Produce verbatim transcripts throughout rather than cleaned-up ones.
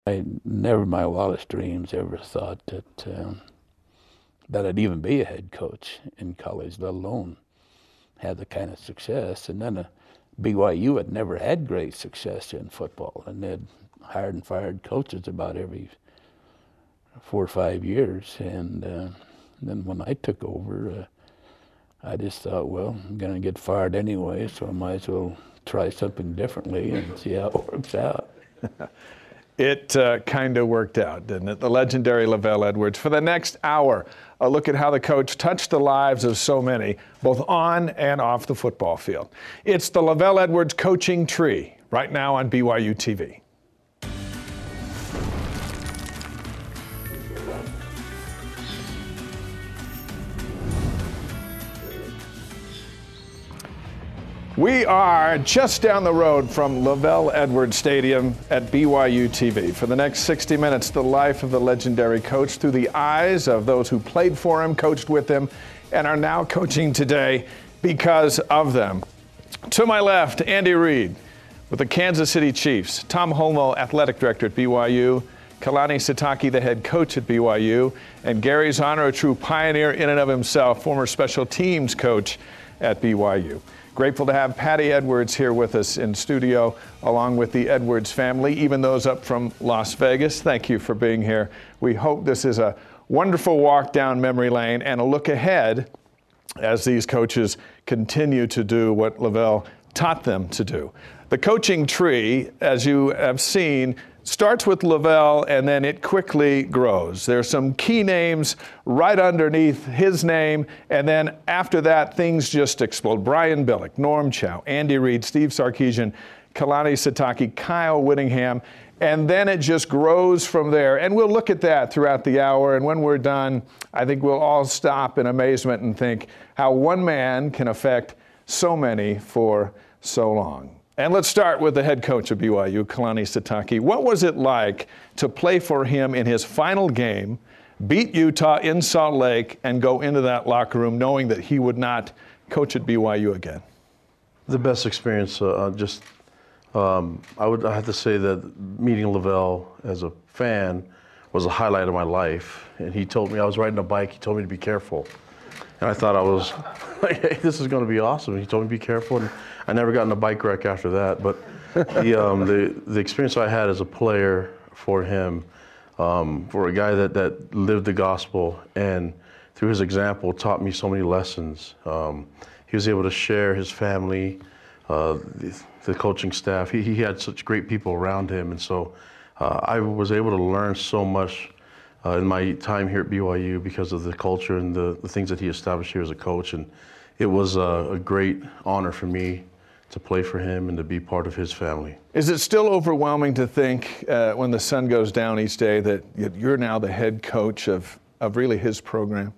I never in my wildest dreams ever thought that um, that I'd even be a head coach in college, let alone have the kind of success. And then uh, B Y U had never had great success in football, and they'd hired and fired coaches about every four or five years. And uh, then when I took over, uh, I just thought, well, I'm going to get fired anyway, so I might as well try something differently and see how it works out. It uh, kind of worked out, didn't it? The legendary LaVell Edwards. For the next hour, a look at how the coach touched the lives of so many, both on and off the football field. It's the LaVell Edwards Coaching Tree, right now on B Y U T V. We are just down the road from LaVell Edwards Stadium at B Y U T V. For the next sixty minutes, the life of the legendary coach through the eyes of those who played for him, coached with him, and are now coaching today because of them. To my left, Andy Reid with the Kansas City Chiefs, Tom Holmoe, athletic director at B Y U, Kalani Sitake, the head coach at B Y U, and Gary Zonner, a true pioneer in and of himself, former special teams coach at B Y U. Grateful to have Patty Edwards here with us in studio, along with the Edwards family, even those up from Las Vegas. Thank you for being here. We hope this is a wonderful walk down memory lane and a look ahead as these coaches continue to do what LaVell taught them to do. The coaching tree, as you have seen, starts with LaVell and then it quickly grows. There's some key names right underneath his name, and then after that, things just explode. Brian Billick, Norm Chow, Andy Reid, Steve Sarkisian, Kalani Sitake, Kyle Whittingham, and then it just grows from there. And we'll look at that throughout the hour, and when we're done, I think we'll all stop in amazement and think how one man can affect so many for so long. And let's start with the head coach of B Y U, Kalani Sitake. What was it like to play for him in his final game, beat Utah in Salt Lake, and go into that locker room knowing that he would not coach at B Y U again? The best experience, uh, just, um, I would I have to say that meeting LaVell as a fan was a highlight of my life. And he told me, I was riding a bike, he told me to be careful. And I thought I was like, hey, this is going to be awesome. He told me to be careful. And I never got in a bike wreck after that. But the, um, the, the experience I had as a player for him, um, for a guy that, that lived the gospel and through his example taught me so many lessons. Um, he was able to share his family, uh, the, the coaching staff. He, he had such great people around him. And so uh, I was able to learn so much Uh, in my time here at B Y U because of the culture and the, the things that he established here as a coach. And it was a, a great honor for me to play for him and to be part of his family. Is it still overwhelming to think uh, when the sun goes down each day that you're now the head coach of, of really his program?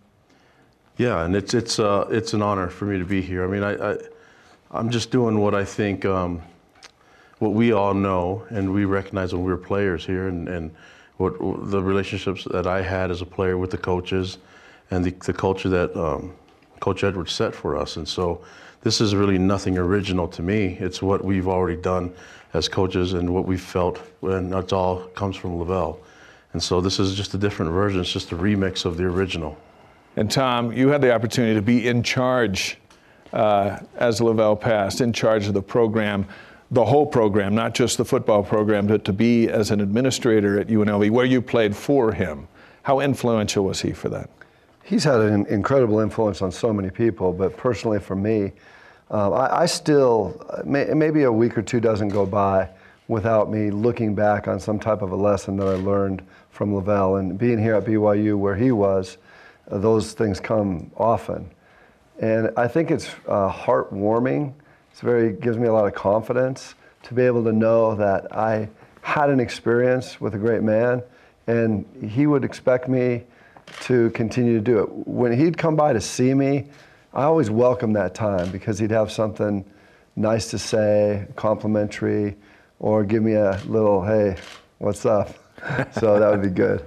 Yeah, and it's it's uh, it's an honor for me to be here. I mean, I, I I'm just doing what I think, um, what we all know and we recognize when we were players here, and, and what the relationships that I had as a player with the coaches and the, the culture that um, Coach Edwards set for us. And so this is really nothing original to me. It's what we've already done as coaches and what we've felt, and that's all comes from LaVell. And so this is just a different version. It's just a remix of the original. And Tom, you had the opportunity to be in charge uh, as LaVell passed, in charge of the program. The whole program, not just the football program, but to be as an administrator at U N L V, where you played for him. How influential was he for that? He's had an incredible influence on so many people, but personally for me, uh, I, I still, may, maybe a week or two doesn't go by without me looking back on some type of a lesson that I learned from LaVell. And being here at B Y U where he was, uh, those things come often. And I think it's uh, heartwarming. It's very, gives me a lot of confidence to be able to know that I had an experience with a great man and he would expect me to continue to do it. When he'd come by to see me, I always welcomed that time because he'd have something nice to say, complimentary, or give me a little, hey, what's up? So that would be good.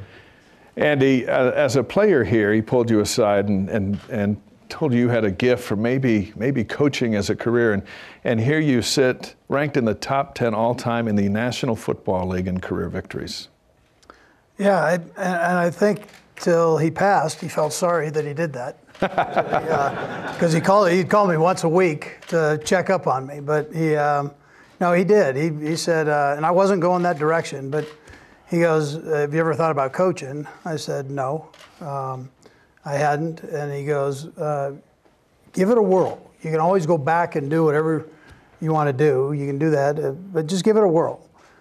Andy, uh, as a player here, he pulled you aside and, and, and told you you had a gift for maybe maybe coaching as a career, and and here you sit ranked in the top ten all time in the National Football League in career victories. Yeah, I, and, and I think till he passed, he felt sorry that he did that. Because he called he'd call me once a week to check up on me, but he um, no he did he he said uh, and I wasn't going that direction, but he goes, have you ever thought about coaching? I said no, um, I hadn't, and he goes, uh, give it a whirl. You can always go back and do whatever you want to do. You can do that, uh, but just give it a whirl.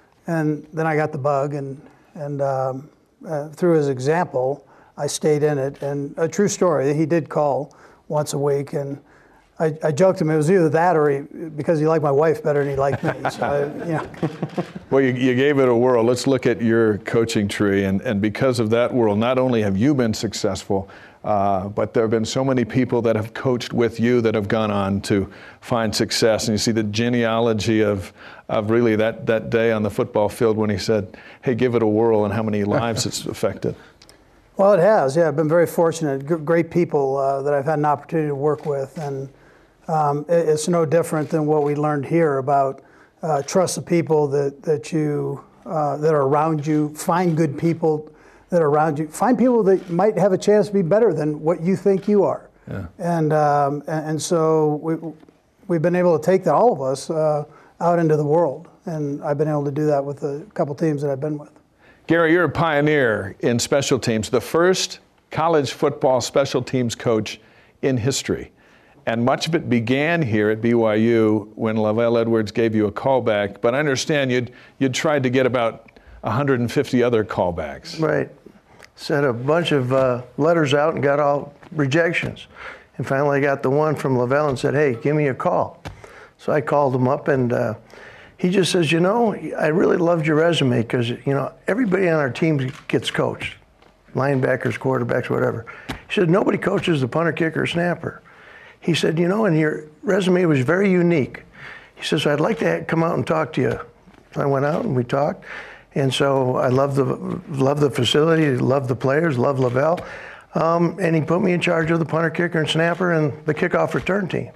And then I got the bug, and and um, uh, through his example, I stayed in it. And a true story, he did call once a week, and I, I joked him it was either that or he, because he liked my wife better than he liked me. So, I, you know. Well, you, you gave it a whirl. Let's look at your coaching tree, and, and because of that whirl, not only have you been successful, uh, but there have been so many people that have coached with you that have gone on to find success. And you see the genealogy of of really that, that day on the football field when he said, hey, give it a whirl, and how many lives it's affected. Well, it has. Yeah, I've been very fortunate. G- great people uh, that I've had an opportunity to work with, and um, it, it's no different than what we learned here about uh, trust the people that that you uh, that are around you. Find good people that are around you. Find people that might have a chance to be better than what you think you are. Yeah. And, um, and and so we we've been able to take that, all of us, uh, out into the world, and I've been able to do that with a couple teams that I've been with. Gary, you're a pioneer in special teams, the first college football special teams coach in history. And much of it began here at B Y U when LaVell Edwards gave you a callback. But I understand you'd, you'd tried to get about one hundred fifty other callbacks. Right. Sent a bunch of uh, letters out and got all rejections. And finally I got the one from LaVell and said, hey, give me a call. So I called him up, and uh, he just says, you know, I really loved your resume because, you know, everybody on our team gets coached, linebackers, quarterbacks, whatever. He said, nobody coaches the punter, kicker, or snapper. He said, you know, and your resume was very unique. He says, I'd like to come out and talk to you. So I went out and we talked. And so I love the, love the facility, love the players, love LaVell. Um, and he put me in charge of the punter, kicker, and snapper and the kickoff return team.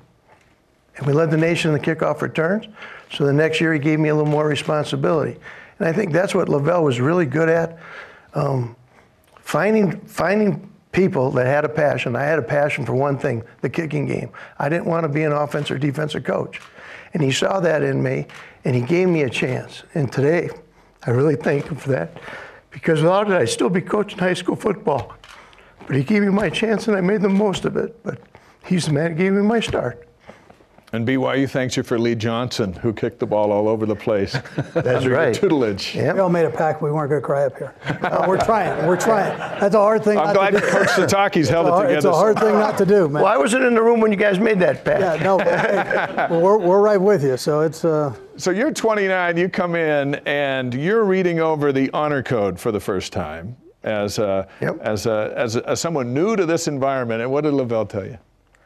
And we led the nation in the kickoff returns. So the next year he gave me a little more responsibility. And I think that's what LaVell was really good at, um, finding, finding people that had a passion. I had a passion for one thing, the kicking game. I didn't want to be an offensive or defensive coach. And he saw that in me, and he gave me a chance. And today, I really thank him for that, because without it, I'd still be coaching high school football. But he gave me my chance, and I made the most of it. But he's the man who gave me my start. And B Y U thanks you for Lee Johnson, who kicked the ball all over the place. That's right. Your tutelage. Yep. We all made a pact we weren't going to cry up here. Uh, we're trying. We're trying. That's a hard thing. I'm not glad to do. Coach Sataki's held it It's a- together. It's a hard thing not to do, man. Well, I wasn't in the room when you guys made that pact. Yeah, no, hey, well, we're, we're right with you. So it's. Uh, So you're twenty-nine, you come in, and you're reading over the honor code for the first time as a, Yep. as a, as a, as someone new to this environment. And what did LaVell tell you?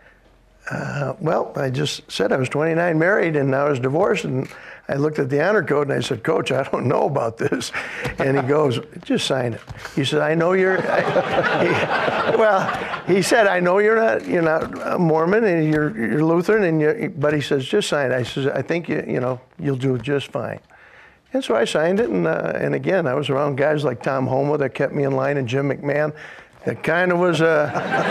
Uh, well, I just said I was twenty-nine, married, and I was divorced, and I looked at the honor code and I said, Coach, I don't know about this. And he goes, just sign it. He said, I know you're, I, he, well, he said, I know you're not, you're not Mormon and you're, you're Lutheran, and you're, but he says, just sign it. I says, I think you, you know, you'll do just fine. And so I signed it, and uh, and again, I was around guys like Tom Homo that kept me in line, and Jim McMahon. It kind of was a.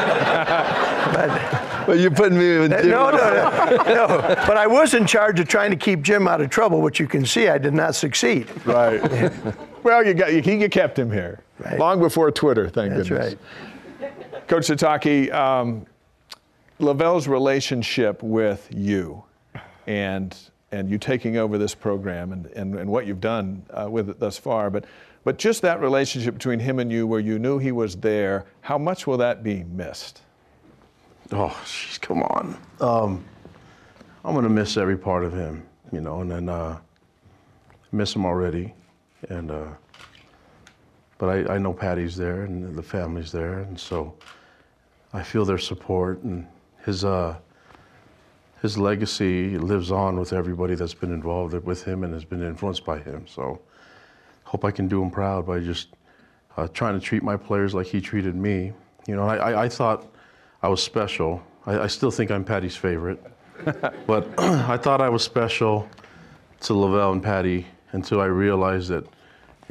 but, Well, you're putting me in. no, no, no, no. But I was in charge of trying to keep Jim out of trouble, which you can see I did not succeed. Right. Well, you got you, you kept him here Right. long before Twitter. Thank That's goodness. right. Coach Sataki, um, LaVell's relationship with you, and and you taking over this program, and and, and what you've done uh, with it thus far, but. But just that relationship between him and you, where you knew he was there, how much will that be missed? Oh, geez, come on. Um, I'm going to miss every part of him, you know, and then uh, miss him already. And uh, but I, I know Patty's there and the family's there, and so I feel their support, and his uh, his legacy lives on with everybody that's been involved with him and has been influenced by him. So hope I can do him proud by just uh, trying to treat my players like he treated me. You know, I, I, I thought I was special. I, I still think I'm Patty's favorite, but I thought I was special to LaVell and Patty until I realized that,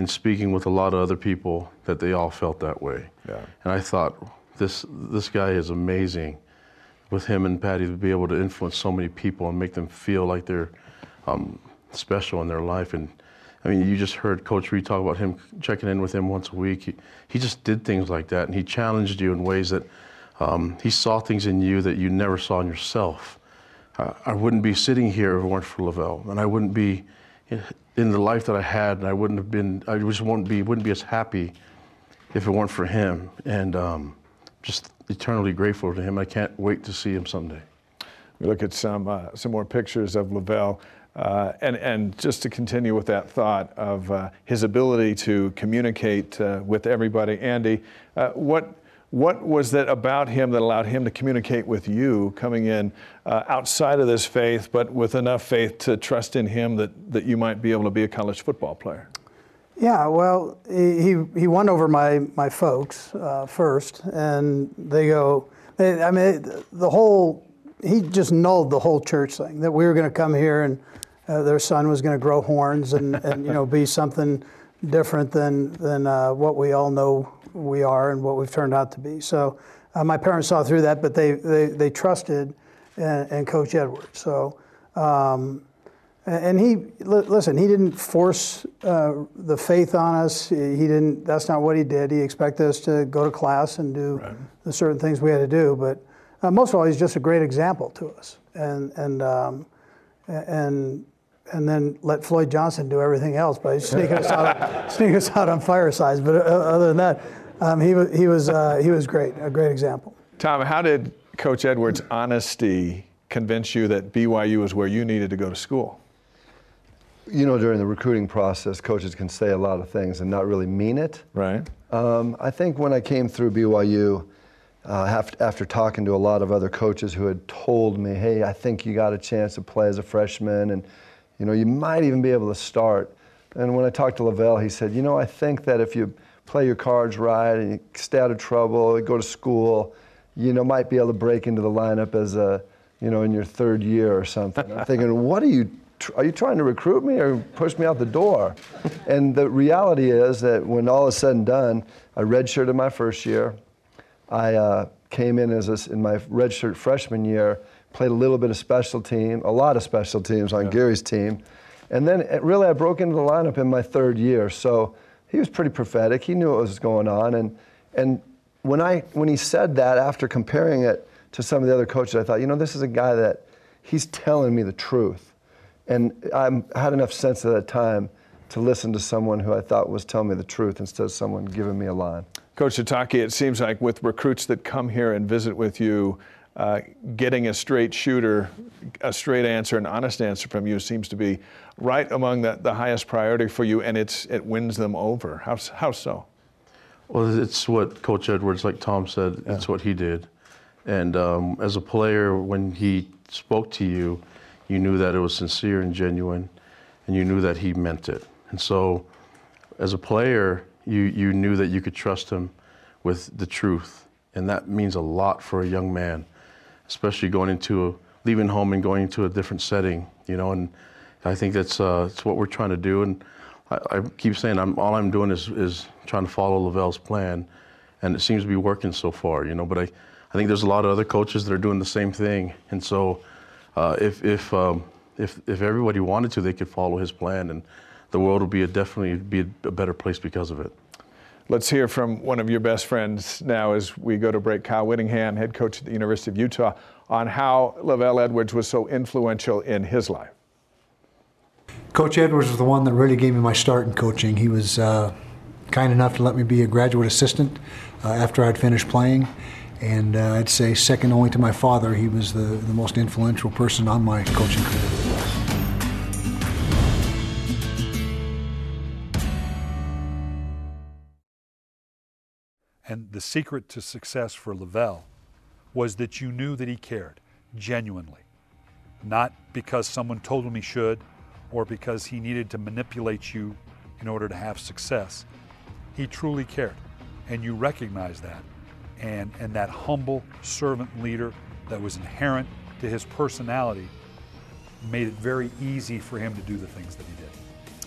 and speaking with a lot of other people that they all felt that way. Yeah. And I thought, this this guy is amazing. With him and Patty, to be able to influence so many people and make them feel like they're um, special in their life. And I mean, you just heard Coach Reed talk about him checking in with him once a week. He, he just did things like that, and he challenged you in ways that um, he saw things in you that you never saw in yourself. Uh, I wouldn't be sitting here if it weren't for LaVelle, and I wouldn't be in, in the life that I had, and I wouldn't have been, I just wouldn't be, wouldn't be as happy if it weren't for him. And um, just eternally grateful to him. I can't wait to see him someday. We look at some uh, some more pictures of LaVelle, uh, and and just to continue with that thought of uh, his ability to communicate uh, with everybody. Andy, uh, what what was that about him that allowed him to communicate with you, coming in uh, outside of this faith, but with enough faith to trust in him that that you might be able to be a college football player? Yeah, well, he he won over my my folks uh, first, and they go. They, I mean, the whole he just nulled the whole church thing that we were going to come here and uh, their son was going to grow horns and, and you know be something different than than uh, what we all know we are and what we've turned out to be. So uh, my parents saw through that, but they they, they trusted in, in Coach Edwards. So. Um, And he, listen, he didn't force uh, the faith on us. He didn't, that's not what he did. He expected us to go to class and do right. the certain things we had to do. But uh, most of all, he's just a great example to us. And, and, um, and, and then let Floyd Johnson do everything else by sneaking us out, sneaking us out on firesides. But other than that, um, he, was, he, was, uh, he was great, a great example. Tom, how did Coach Edwards' honesty convince you that B Y U was where you needed to go to school? You know, during the recruiting process, coaches can say a lot of things and not really mean it. Right. Um, I think when I came through B Y U, uh, after, after talking to a lot of other coaches who had told me, hey, I think you got a chance to play as a freshman and, you know, you might even be able to start. And when I talked to LaVelle, he said, you know, I think that if you play your cards right and you stay out of trouble, go to school, you know, might be able to break into the lineup as a, you know, in your third year or something. I'm thinking, what are you Are you trying to recruit me or push me out the door? And the reality is that when all is said and done, I redshirted my first year. I uh, came in as a, in my redshirt freshman year, played a little bit of special team, a lot of special teams on yeah. Gary's team. And then it, really I broke into the lineup in my third year. So he was pretty prophetic. He knew what was going on. And, and when, I, when he said that, after comparing it to some of the other coaches, I thought, you know, this is a guy that he's telling me the truth. And I had enough sense at that time to listen to someone who I thought was telling me the truth instead of someone giving me a line. Coach Sitake, it seems like with recruits that come here and visit with you, uh, getting a straight shooter, a straight answer, an honest answer from you seems to be right among the, the highest priority for you, and it's it wins them over. How, how so? Well, it's what Coach Edwards, like Tom said, yeah. it's what he did. And um, as a player, when he spoke to you, you knew that it was sincere and genuine, and you knew that he meant it. And so, as a player, you, you knew that you could trust him with the truth. And that means a lot for a young man, especially going into, a, leaving home and going into a different setting, you know, and I think that's, uh, that's what we're trying to do. And I, I keep saying I'm, all I'm doing is, is trying to follow LaVelle's plan, and it seems to be working so far, you know, but I, I think there's a lot of other coaches that are doing the same thing. And so, Uh, if if, um, if if everybody wanted to, they could follow his plan, and the world would be a definitely be a better place because of it. Let's hear from one of your best friends now as we go to break. Kyle Whittingham, head coach at the University of Utah, on how LaVelle Edwards was so influential in his life. Coach Edwards was the one that really gave me my start in coaching. He was uh, kind enough to let me be a graduate assistant uh, after I'd finished playing. And uh, I'd say second only to my father, he was the, the most influential person on my coaching career. And the secret to success for LaVelle was that you knew that he cared, genuinely. Not because someone told him he should, or because he needed to manipulate you in order to have success. He truly cared, and you recognized that. And, and that humble servant leader that was inherent to his personality made it very easy for him to do the things that he did.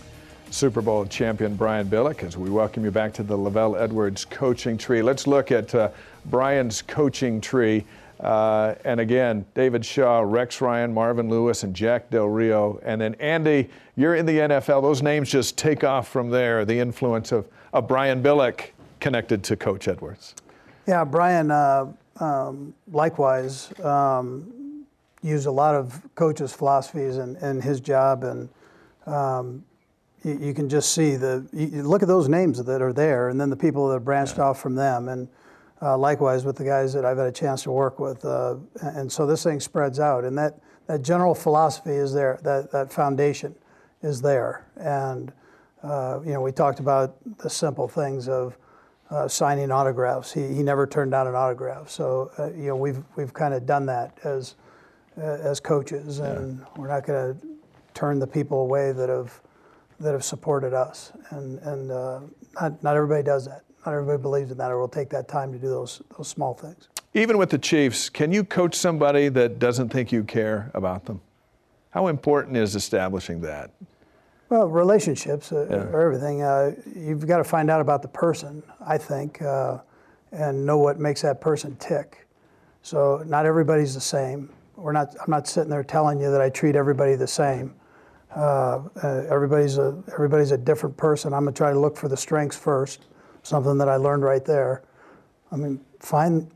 Super Bowl champion Brian Billick, as we welcome you back to the LaVell Edwards coaching tree. Let's look at uh, Brian's coaching tree. Uh, and again, David Shaw, Rex Ryan, Marvin Lewis, and Jack Del Rio. And then Andy, you're in the N F L. Those names just take off from there, the influence of, of Brian Billick connected to Coach Edwards. Yeah, Brian, uh, um, likewise, um, used a lot of coaches' philosophies in, in his job. And um, you, you can just see the, you, you look at those names that are there and then the people that branched yeah. off from them. And Uh, likewise with the guys that I've had a chance to work with. Uh, and so this thing spreads out. And that, that general philosophy is there, that, that foundation is there. And, uh, you know, we talked about the simple things of uh, signing autographs. He, he never turned down an autograph. So, uh, you know, we've, we've kind of done that as, uh, as coaches. And yeah. we're not going to turn the people away that have, that have supported us. And, and uh, not, not everybody does that. Not everybody believes in that or will take that time to do those those small things. Even with the Chiefs, can you coach somebody that doesn't think you care about them? How important is establishing that? Well, relationships uh, yeah. are everything. Uh, you've got to find out about the person, I think, uh, and know what makes that person tick. So not everybody's the same. We're not. I'm not sitting there telling you that I treat everybody the same. Uh, uh, everybody's a everybody's a different person. I'm gonna try to look for the strengths first. Something that I learned right there. I mean, find,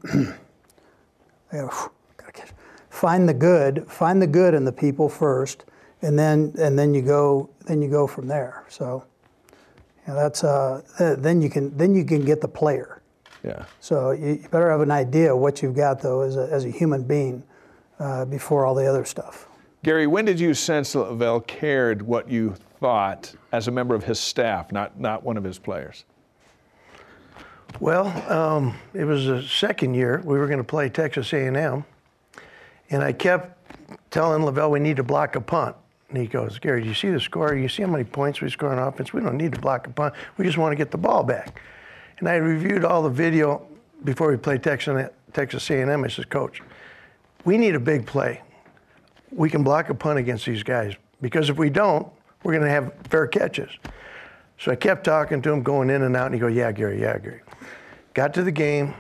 find the good, find the good in the people first, and then and then you go then you go from there. So, you know, that's uh, then you can then you can get the player. Yeah. So you, you better have an idea of what you've got though as a as a human being uh, before all the other stuff. Gary, when did you sense that LaVell cared what you thought as a member of his staff, not not one of his players? Well, um, it was the second year we were going to play Texas A and M, and I kept telling LaVell we need to block a punt. And he goes, Gary, do you see the score? You see how many points we score on offense? We don't need to block a punt. We just want to get the ball back. And I reviewed all the video before we played Texas, Texas A and M. I said, Coach, we need a big play. We can block a punt against these guys because if we don't, we're going to have fair catches. So I kept talking to him, going in and out, and he goes, yeah, Gary, yeah, Gary. Got to the game,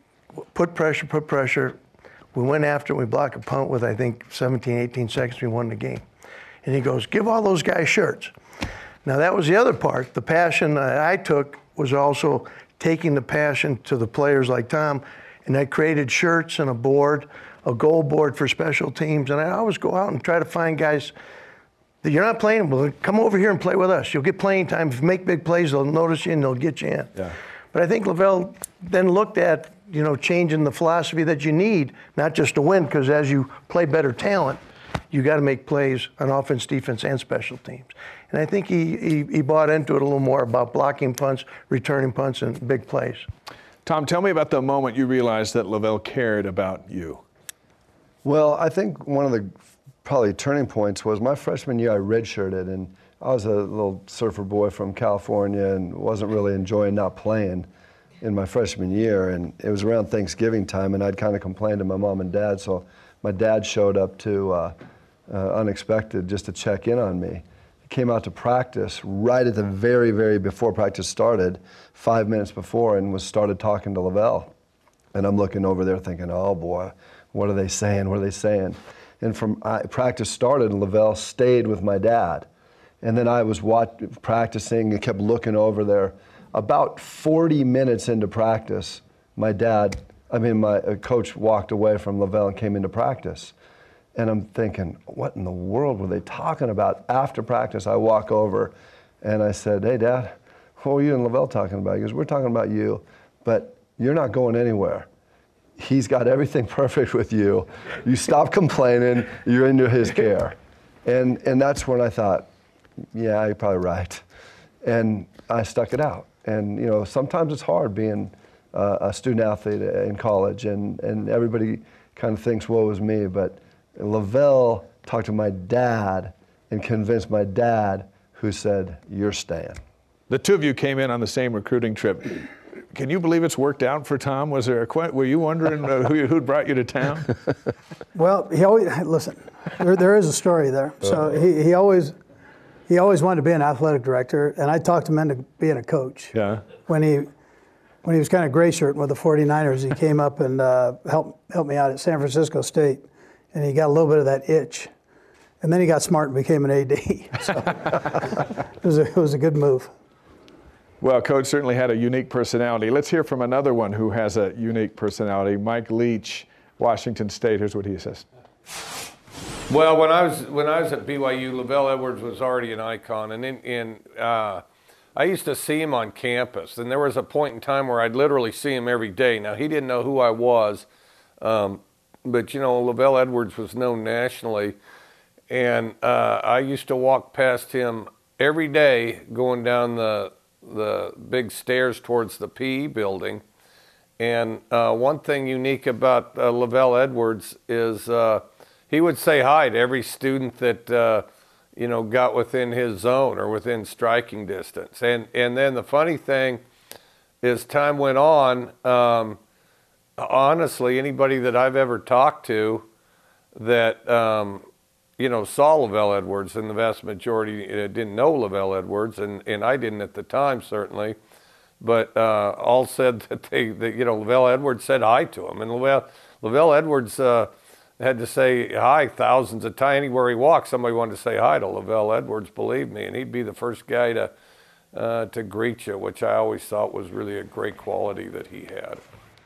put pressure, put pressure. We went after it. We blocked a punt with, I think, seventeen, eighteen seconds. We won the game. And he goes, give all those guys shirts. Now, that was the other part. The passion that I took was also taking the passion to the players like Tom, and I created shirts and a board, a goal board for special teams. And I always go out and try to find guys that you're not playing, well, come over here and play with us. You'll get playing time. If you make big plays, they'll notice you and they'll get you in. Yeah. But I think LaVell then looked at, you know, changing the philosophy that you need, not just to win, because as you play better talent, you got to make plays on offense, defense, and special teams. And I think he, he, he bought into it a little more about blocking punts, returning punts, and big plays. Tom, tell me about the moment you realized that LaVell cared about you. Well, I think one of the probably turning points was my freshman year I redshirted, and I was a little surfer boy from California and wasn't really enjoying not playing in my freshman year. And it was around Thanksgiving time, and I'd kind of complained to my mom and dad. So my dad showed up to uh, uh, unexpected just to check in on me. He came out to practice right at the very, very before practice started, five minutes before, and was started talking to LaVell. And I'm looking over there thinking, oh boy, what are they saying? What are they saying? And from uh, practice started, and LaVell stayed with my dad. And then I was watch, practicing and kept looking over there. About forty minutes into practice, my dad, I mean, my uh, coach walked away from LaVell and came into practice. And I'm thinking, what in the world were they talking about? After practice, I walk over and I said, hey, Dad, what were you and LaVell talking about? He goes, we're talking about you, but you're not going anywhere. He's got everything perfect with you. You stop complaining, you're into his care. And, and that's when I thought, yeah, you're probably right. And I stuck it out. And you know, sometimes it's hard being uh, a student athlete in college, and, and everybody kind of thinks, woe is me, but LaVell talked to my dad and convinced my dad, who said, you're staying. The two of you came in on the same recruiting trip. Can you believe it's worked out for Tom? Was there a, were you wondering uh, who who'd brought you to town? Well, he always, listen, there, there is a story there. So he, he always, he always wanted to be an athletic director, and I talked him into being a coach. Yeah. When he when he was kind of gray shirting with the forty-niners, he came up and uh, helped helped me out at San Francisco State, and he got a little bit of that itch, and then he got smart and became an A D. So it was a, it was a good move. Well, Coach certainly had a unique personality. Let's hear from another one who has a unique personality, Mike Leach, Washington State. Here's what he says. Well, when I was when I was at B Y U, LaVell Edwards was already an icon, and in, in uh, I used to see him on campus. And there was a point in time where I'd literally see him every day. Now he didn't know who I was, um, but you know LaVell Edwards was known nationally, and uh, I used to walk past him every day going down the the big stairs towards the P E building. And uh, one thing unique about uh, LaVell Edwards is. Uh, He would say hi to every student that uh, you know got within his zone or within striking distance. And and then the funny thing is, time went on. Um, honestly, anybody that I've ever talked to that um, you know saw LaVell Edwards, and the vast majority uh, didn't know LaVell Edwards, and, and I didn't at the time certainly, but uh, all said that they that you know LaVell Edwards said hi to him, and LaVell LaVell Edwards. Uh, had to say hi thousands of times. Anywhere he walked, somebody wanted to say hi to LaVell Edwards, believe me, and he'd be the first guy to uh, to greet you, which I always thought was really a great quality that he had.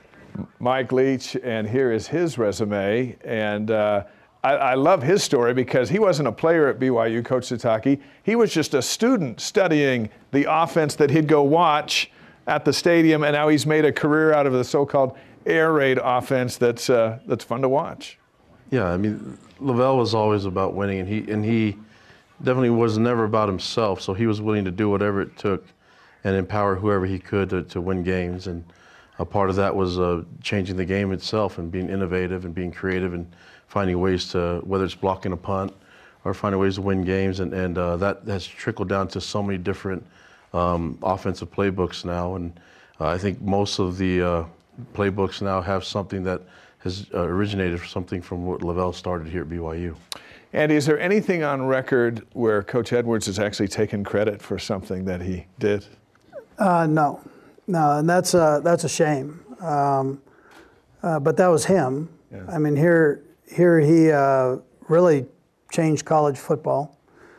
Mike Leach, and here is his resume. And uh, I, I love his story because he wasn't a player at B Y U, Coach Sitake. He was just a student studying the offense that he'd go watch at the stadium, and now he's made a career out of the so-called air raid offense that's uh, that's fun to watch. Yeah, I mean, LaVell was always about winning, and he and he definitely was never about himself. So he was willing to do whatever it took and empower whoever he could to, to win games. And a part of that was uh, changing the game itself and being innovative and being creative and finding ways to, whether it's blocking a punt or finding ways to win games. And, and uh, that has trickled down to so many different um, offensive playbooks now. And uh, I think most of the uh, playbooks now have something that has uh, originated something from what LaVell started here at B Y U. And is there anything on record where Coach Edwards has actually taken credit for something that he did? Uh, no, no, and that's a, that's a shame. Um, uh, but that was him. Yeah. I mean, here here he uh, really changed college football,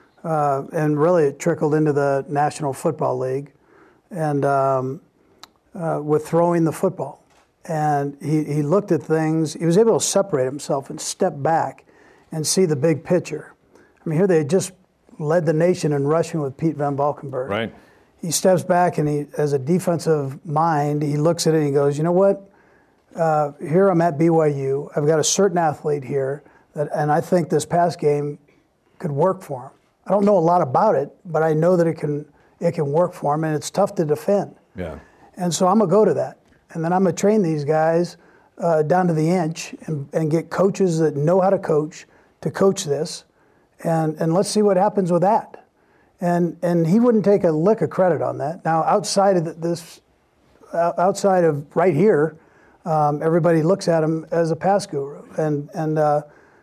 uh, and really it trickled into the National Football League, and um, uh, with throwing the football. And he, he looked at things, he was able to separate himself and step back and see the big picture. I mean, here they had just led the nation in rushing with Pete Van Valkenburg. Right. He steps back and he, as a defensive mind, he looks at it and he goes, you know what? Uh, here I'm at B Y U. I've got a certain athlete here, that, and I think this pass game could work for him. I don't know a lot about it, but I know that it can it can work for him, and it's tough to defend. Yeah. And so I'm going to go to that. And then I'm going to train these guys uh, down to the inch and, and get coaches that know how to coach to coach this. And, and let's see what happens with that. And and he wouldn't take a lick of credit on that. Now, outside of this, outside of right here, um, everybody looks at him as a pass guru. And, and, uh,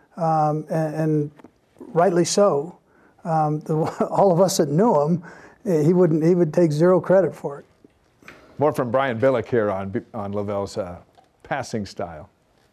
um, and, and rightly so. Um, the, all of us that knew him, he wouldn't. He would take zero credit for it. More from Brian Billick here on, on LaVell's uh, passing style.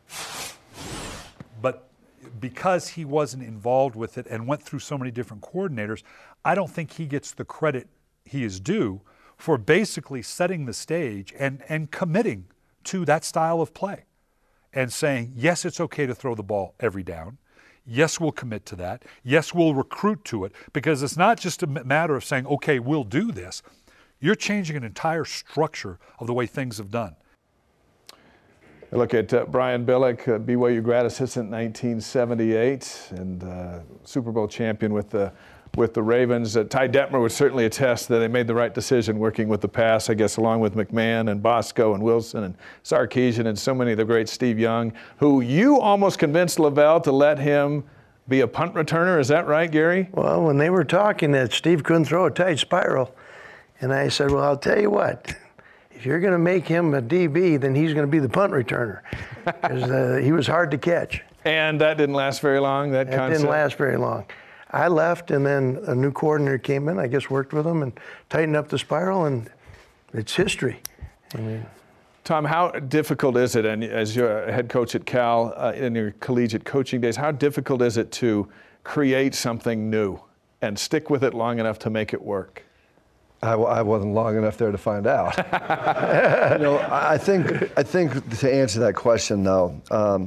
But because he wasn't involved with it and went through so many different coordinators, I don't think he gets the credit he is due for basically setting the stage and, and committing to that style of play and saying, yes, it's okay to throw the ball every down. Yes, we'll commit to that. Yes, we'll recruit to it, because it's not just a matter of saying, okay, we'll do this. You're changing an entire structure of the way things have done. I look at uh, Brian Billick, uh, B Y U grad assistant, nineteen seventy-eight, and uh, Super Bowl champion with the with the Ravens. Uh, Ty Detmer would certainly attest that they made the right decision working with the pass, I guess, along with McMahon and Bosco and Wilson and Sarkisian and so many of the great Steve Young, who you almost convinced LaVell to let him be a punt returner. Is that right, Gary? Well, when they were talking that Steve couldn't throw a tight spiral, and I said, well, I'll tell you what, if you're going to make him a D B, then he's going to be the punt returner, because uh, he was hard to catch. And that didn't last very long, that, that concept? didn't last very long. I left, and then a new coordinator came in. I guess worked with him and tightened up the spiral, and it's history. I mean, Tom, how difficult is it, and as you're a head coach at Cal uh, in your collegiate coaching days, how difficult is it to create something new and stick with it long enough to make it work? I, w- I wasn't long enough there to find out. you know, I think I think to answer that question though, um,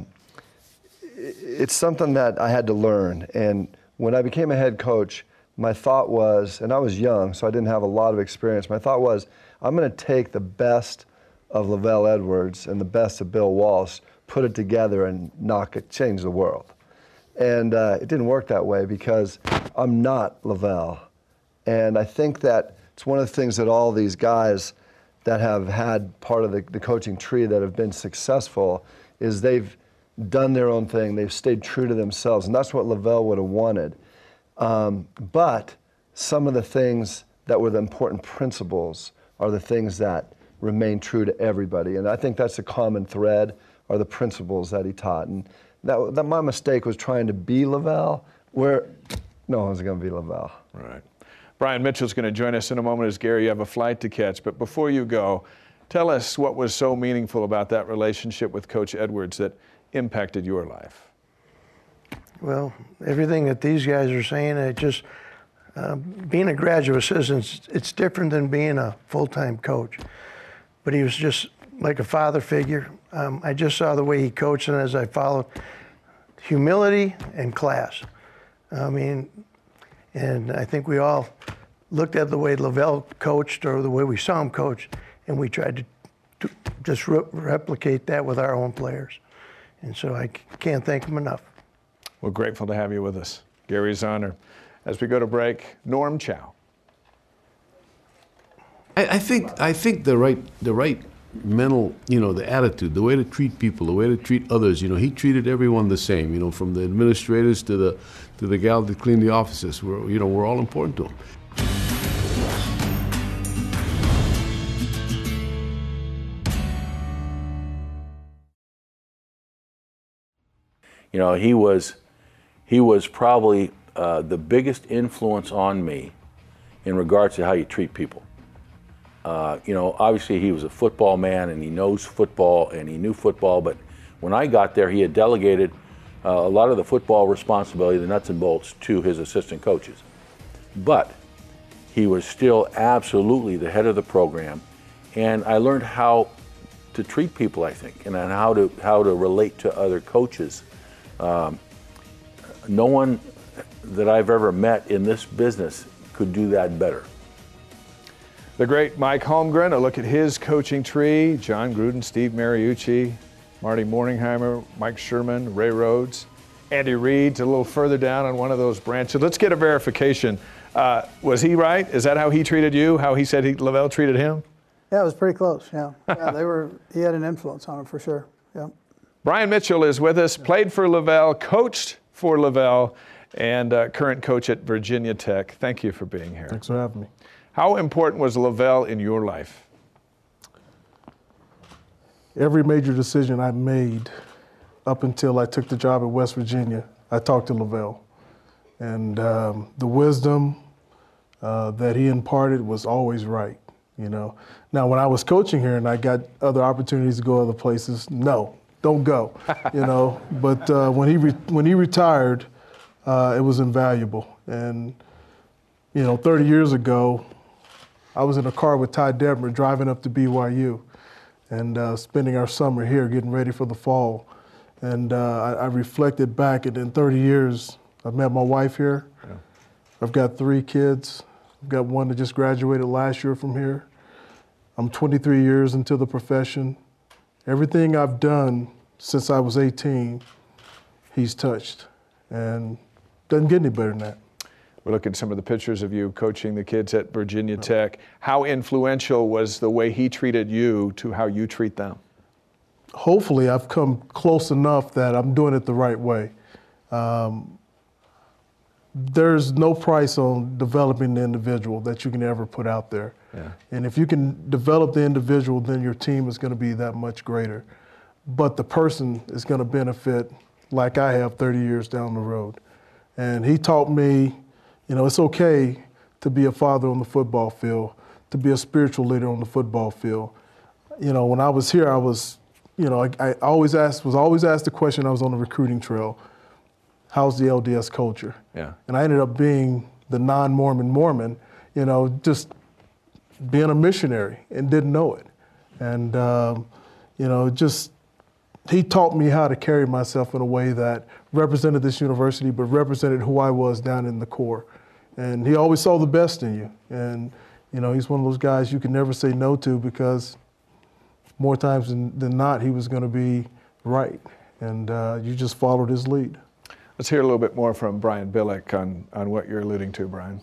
it's something that I had to learn. And when I became a head coach, my thought was, and I was young, so I didn't have a lot of experience. My thought was, I'm going to take the best of LaVell Edwards and the best of Bill Walsh, put it together and knock it, change the world. And uh, it didn't work that way because I'm not LaVell. And I think that it's one of the things that all these guys that have had part of the, the coaching tree that have been successful is they've done their own thing. They've stayed true to themselves. And that's what LaVell would have wanted. Um, but some of the things that were the important principles are the things that remain true to everybody. And I think that's a common thread, are the principles that he taught. And that, that my mistake was trying to be LaVell, where no one's going to be LaVell. Right. Brian Mitchell's going to join us in a moment. As Gary, you have a flight to catch. But before you go, tell us what was so meaningful about that relationship with Coach Edwards that impacted your life. Well, everything that these guys are saying, it just, uh, being a graduate assistant, it's, it's different than being a full-time coach. But he was just like a father figure. Um, I just saw the way he coached, and as I followed, humility and class. I mean, and I think we all looked at the way LaVell coached or the way we saw him coach, and we tried to, to just re- replicate that with our own players. And so I c- can't thank him enough. We're grateful to have you with us. Gary Zahner. As we go to break, Norm Chow. I, I think I think the right the right mental, you know, the attitude, the way to treat people, the way to treat others. You know, he treated everyone the same. You know, from the administrators to the to the gal that cleaned the offices. We're you know we're all important to him. You know, he was he was probably uh, the biggest influence on me in regards to how you treat people. Uh, you know, obviously he was a football man and he knows football and he knew football, but when I got there, he had delegated uh, a lot of the football responsibility, the nuts and bolts, to his assistant coaches. But he was still absolutely the head of the program, and I learned how to treat people, I think, and how to how to relate to other coaches. Um, no one that I've ever met in this business could do that better. The great Mike Holmgren, a look at his coaching tree. John Gruden, Steve Mariucci, Marty Morningheimer, Mike Sherman, Ray Rhodes, Andy Reid's a little further down on one of those branches. Let's get a verification. Uh, was he right? Is that how he treated you? How he said he, LaVell treated him? Yeah, it was pretty close. Yeah, yeah, they were. He had an influence on him for sure. Yeah. Brian Mitchell is with us. Played for LaVell, coached for LaVell, and uh, current coach at Virginia Tech. Thank you for being here. Thanks for having me. How important was LaVell in your life? Every major decision I made up until I took the job at West Virginia, I talked to LaVell. And um, the wisdom uh, that he imparted was always right, you know. Now, when I was coaching here and I got other opportunities to go other places, no, don't go, you know. But uh, when he re- when he retired, uh, it was invaluable. And, you know, thirty years ago, I was in a car with Ty Detmer driving up to B Y U and uh, spending our summer here getting ready for the fall. And uh, I, I reflected back, and in thirty years, I've met my wife here. Yeah. I've got three kids. I've got one that just graduated last year from here. I'm twenty-three years into the profession. Everything I've done since I was eighteen, he's touched. And doesn't get any better than that. We're looking at some of the pictures of you coaching the kids at Virginia Tech. How influential was the way he treated you to how you treat them? Hopefully I've come close enough that I'm doing it the right way. Um, there's no price on developing the individual that you can ever put out there. Yeah. And if you can develop the individual, then your team is going to be that much greater. But the person is going to benefit like I have thirty years down the road. And he taught me, you know, it's okay to be a father on the football field, to be a spiritual leader on the football field. You know, when I was here, I was, you know, I, I always asked, was always asked the question, I was on the recruiting trail, how's the L D S culture? Yeah. And I ended up being the non-Mormon Mormon, you know, just being a missionary and didn't know it. And, um, you know, just, he taught me how to carry myself in a way that represented this university, but represented who I was down in the core. And he always saw the best in you. And, you know, he's one of those guys you can never say no to, because more times than, than not, he was going to be right. And uh, you just followed his lead. Let's hear a little bit more from Brian Billick on, on what you're alluding to, Brian.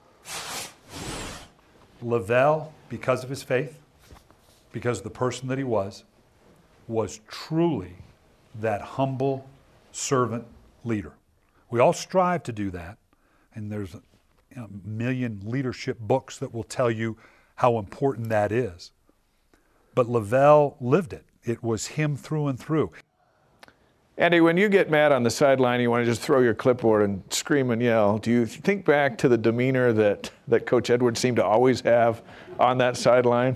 LaVell, because of his faith, because of the person that he was, was truly that humble servant leader. We all strive to do that, and there's a, you know, million leadership books that will tell you how important that is. But LaVell lived it. It was him through and through. Andy, when you get mad on the sideline, you want to just throw your clipboard and scream and yell. Do you think back to the demeanor that, that Coach Edwards seemed to always have on that sideline?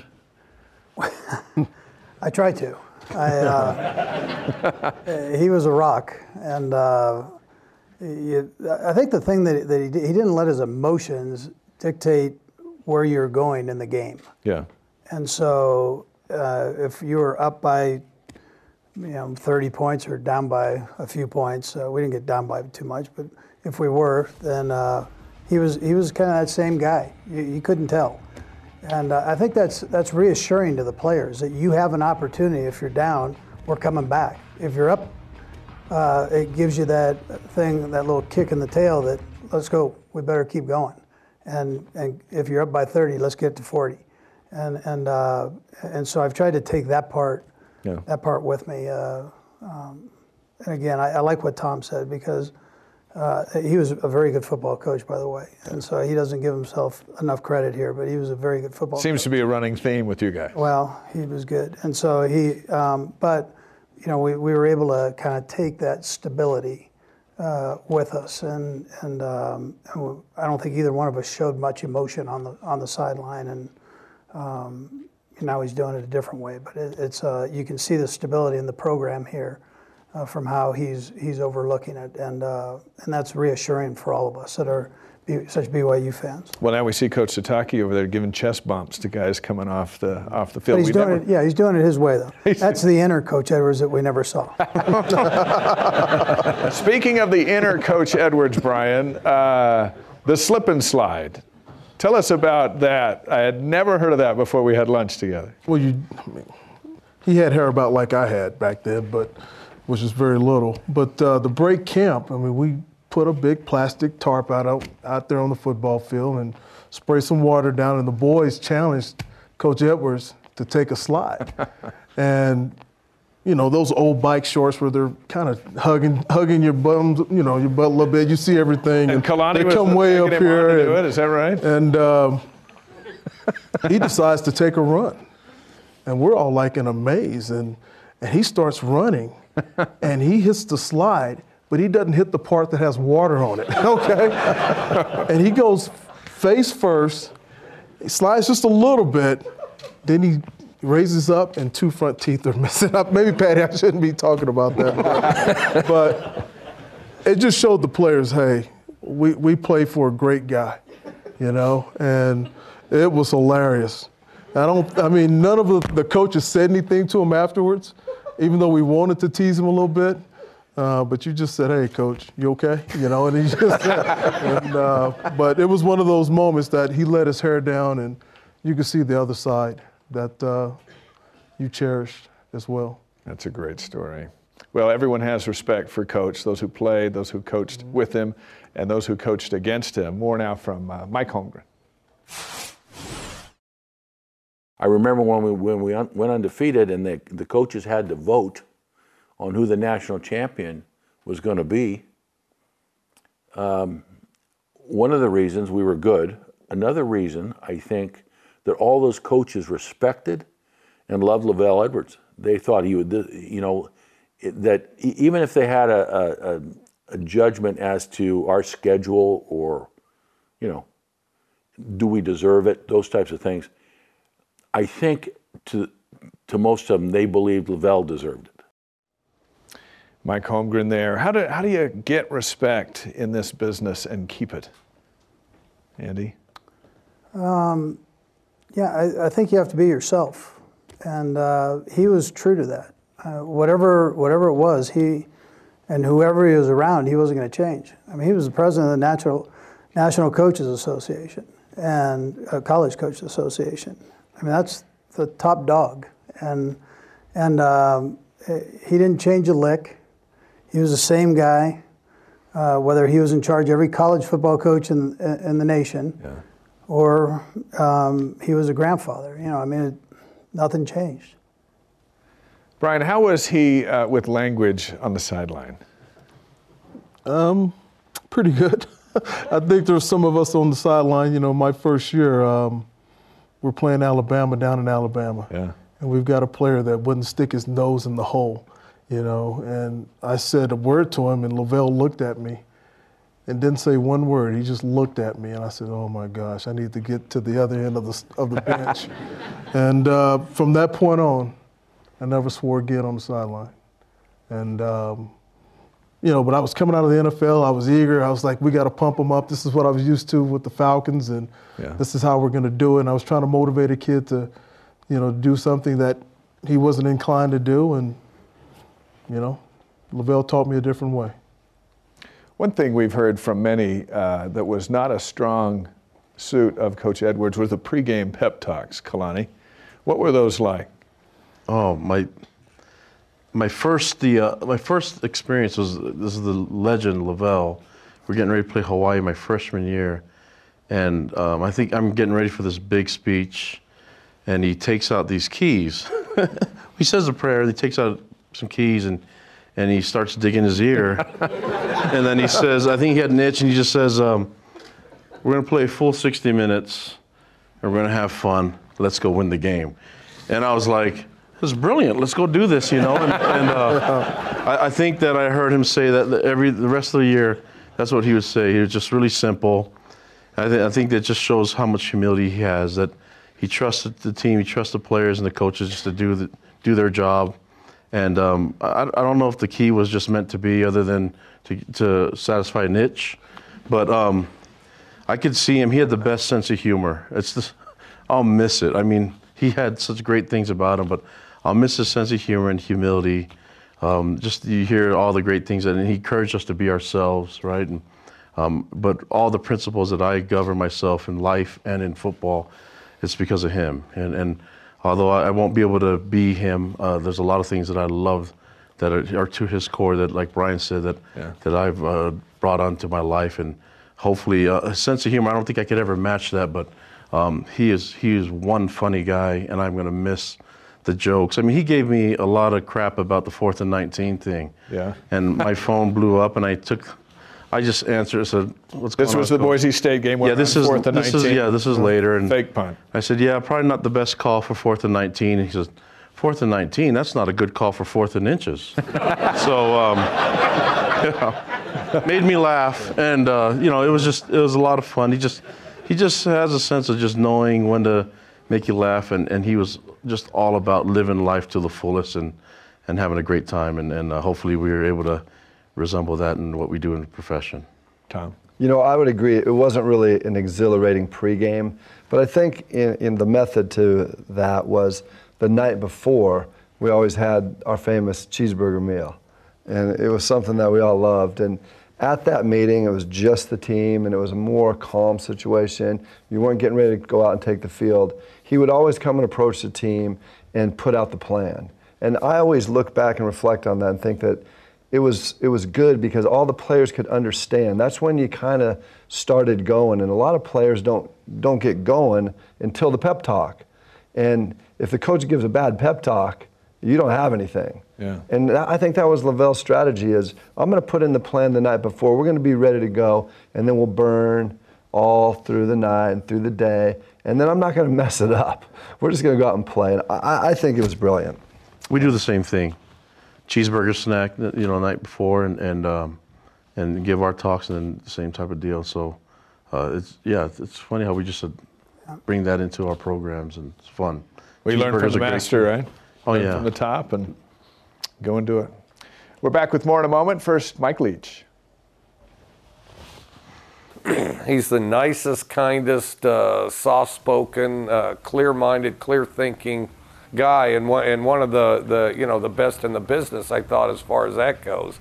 I try to. I, uh, he was a rock, and uh, you, I think the thing that, that he did, he didn't let his emotions dictate where you're going in the game. Yeah. And so uh, if you were up by, you know, thirty points or down by a few points, uh, we didn't get down by too much, but if we were, then uh, he was he was kind of that same guy. You, you couldn't tell. And uh, I think that's that's reassuring to the players that you have an opportunity. If you're down, we're coming back. If you're up, uh, it gives you that thing, that little kick in the tail that, let's go, we better keep going. And and if you're up by thirty, let's get to forty. And and uh, and so I've tried to take that part, yeah. that part with me. Uh, um, and again, I, I like what Tom said, because Uh, he was a very good football coach, by the way, and so he doesn't give himself enough credit here, but he was a very good football Seems coach. to be a running theme with you guys. Well, he was good, and so he, um, but, you know, we, we were able to kind of take that stability uh, with us, and and, um, and I don't think either one of us showed much emotion on the on the sideline, and um, now he's doing it a different way, but it, it's uh, you can see the stability in the program here. Uh, from how he's he's overlooking it, and uh, and that's reassuring for all of us that are B, such B Y U fans. Well, now we see Coach Sataki over there giving chest bumps to guys coming off the off the field. But he's we doing never... it, yeah, he's doing it his way though. That's the inner Coach Edwards that we never saw. Speaking of the inner Coach Edwards, Brian, uh, the slip and slide. Tell us about that. I had never heard of that before we had lunch together. Well, you, I mean, he had hair about like I had back then, but. Which is very little. But uh, the break camp, I mean, we put a big plastic tarp out, out out there on the football field and spray some water down, and the boys challenged Coach Edwards to take a slide. And, you know, those old bike shorts where they're kind of hugging hugging your bums, you know, your butt a little bit. You see everything. And, and Kalani they was come way up here. To and, do it. Is that right? And um, he decides to take a run. And we're all like in a maze. And, and he starts running. And he hits the slide, but he doesn't hit the part that has water on it, okay? And he goes face first, he slides just a little bit, then he raises up and two front teeth are missing up. Maybe, Patty, I shouldn't be talking about that. But it just showed the players, hey, we, we play for a great guy, you know? And it was hilarious. I don't, I mean, none of the, the coaches said anything to him afterwards, even though we wanted to tease him a little bit, uh, but you just said, hey, Coach, you okay? You know, and he just said, and, uh, but it was one of those moments that he let his hair down, and you could see the other side that uh, you cherished as well. That's a great story. Well, everyone has respect for Coach, those who played, those who coached mm-hmm. with him, and those who coached against him. More now from uh, Mike Holmgren. I remember when we when we un, went undefeated, and the the coaches had to vote on who the national champion was going to be. Um, one of the reasons we were good. Another reason, I think, that all those coaches respected and loved LaVell Edwards. They thought he would, you know, that even if they had a, a, a judgment as to our schedule or, you know, do we deserve it? Those types of things. I think to to most of them, they believed LaVell deserved it. Mike Holmgren there. How do, how do you get respect in this business and keep it? Andy? Um, yeah, I, I think you have to be yourself. And uh, he was true to that. Uh, whatever whatever it was, he and whoever he was around, he wasn't going to change. I mean, he was the president of the National, National Coaches Association and uh, College Coaches Association. I mean, that's the top dog. And, and um, he didn't change a lick. He was the same guy, uh, whether he was in charge of every college football coach in, in the nation, yeah. or um, he was a grandfather. You know, I mean, it, nothing changed. Brian, how was he uh, with language on the sideline? Um, pretty good. I think there were some of us on the sideline. You know, my first year, um, we're playing Alabama down in Alabama. Yeah. And we've got a player that wouldn't stick his nose in the hole, you know. And I said a word to him, and LaVell looked at me and didn't say one word. He just looked at me, and I said, oh, my gosh, I need to get to the other end of the, of the bench. And uh, from that point on, I never swore again on the sideline. And, um, you know, but I was coming out of the N F L. I was eager. I was like, we got to pump them up. This is what I was used to with the Falcons, and yeah. this is how we're going to do it. And I was trying to motivate a kid to, you know, do something that he wasn't inclined to do. And, you know, LaVell taught me a different way. One thing we've heard from many uh, that was not a strong suit of Coach Edwards was the pregame pep talks, Kalani. What were those like? Oh, my my first the uh, my first experience was, this is the legend LaVell. We're getting ready to play Hawaii my freshman year, and um, I think I'm getting ready for this big speech, and he takes out these keys. He says a prayer, he takes out some keys, and and he starts digging his ear, and then he says, I think he had an itch, and he just says, um, we're going to play a full sixty minutes, and we're going to have fun. Let's go win the game. And I was like, this is brilliant. Let's go do this, you know. And, and uh, I, I think that I heard him say that every the rest of the year. That's what he would say. He was just really simple. I, th- I think that just shows how much humility he has. That he trusted the team, he trusted the players and the coaches just to do the, do their job. And um, I, I don't know if the key was just meant to be, other than to, to satisfy an itch. But um, I could see him. He had the best sense of humor. It's just, I'll miss it. I mean, he had such great things about him, but I'll miss his sense of humor and humility. Um, just you hear all the great things, that, and he encouraged us to be ourselves, right? And, um, but all the principles that I govern myself in life and in football, it's because of him. And, and although I won't be able to be him, uh, there's a lot of things that I love that are, are to his core, that, like Brian said, that yeah. that I've uh, brought onto my life, and hopefully uh, a sense of humor. I don't think I could ever match that, but um, he is he is one funny guy, and I'm going to miss the jokes. I mean, he gave me a lot of crap about the fourth and nineteen thing. Yeah. And my phone blew up, and I took, I just answered. I said, "What's going on?" This was the Boise State game. Yeah, this is fourth and this nineteen. is yeah, this is later. And fake punt. I said, "Yeah, probably not the best call for fourth and nineteen." And he says, "Fourth and nineteen? That's not a good call for fourth and inches." So, um, yeah, made me laugh, and uh, you know, it was just it was a lot of fun. He just he just has a sense of just knowing when to make you laugh, and, and he was just all about living life to the fullest and, and having a great time, and, and uh, hopefully we were able to resemble that in what we do in the profession. Tom? You know, I would agree. It wasn't really an exhilarating pregame, but I think in, in the method to that was the night before, we always had our famous cheeseburger meal, and it was something that we all loved. And at that meeting, it was just the team, and it was a more calm situation. You weren't getting ready to go out and take the field. He would always come and approach the team and put out the plan. And I always look back and reflect on that and think that it was it was good because all the players could understand. That's when you kind of started going, and a lot of players don't don't get going until the pep talk. And if the coach gives a bad pep talk, you don't have anything. Yeah. And I think that was LaVell's strategy is, I'm going to put in the plan the night before. We're going to be ready to go, and then we'll burn all through the night and through the day, and then I'm not going to mess it up. We're just going to go out and play. And I, I think it was brilliant. We do the same thing. Cheeseburger snack, you know, the night before, and, and um, and give our talks and then the same type of deal. So uh, it's yeah, it's funny how we just uh, bring that into our programs, and it's fun. We learn from the master, right? Oh learn yeah, from the top and go and do it. We're back with more in a moment. First, Mike Leach. He's the nicest, kindest, uh, soft-spoken, uh, clear-minded, clear-thinking guy, and one, and one of the, the you know the best in the business, I thought, as far as that goes.